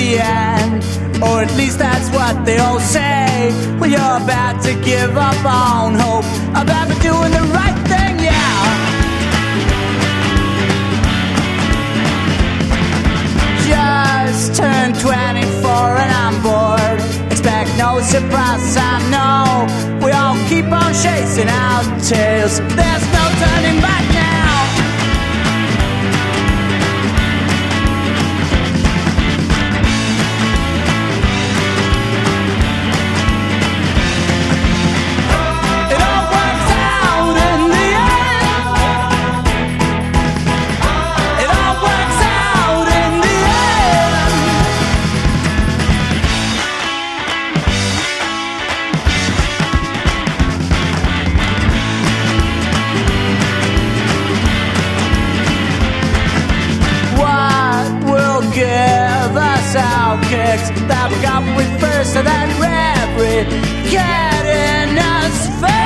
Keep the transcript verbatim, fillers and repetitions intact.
the end. Or at least that's what they all say when you're about to give up on hope of ever doing the right thing, yeah. Just turned twenty-four and I'm bored. Expect no surprise, I know. We all keep on chasing our tails. There's no turning back now. Kicks that we got with first, and then every getting us first.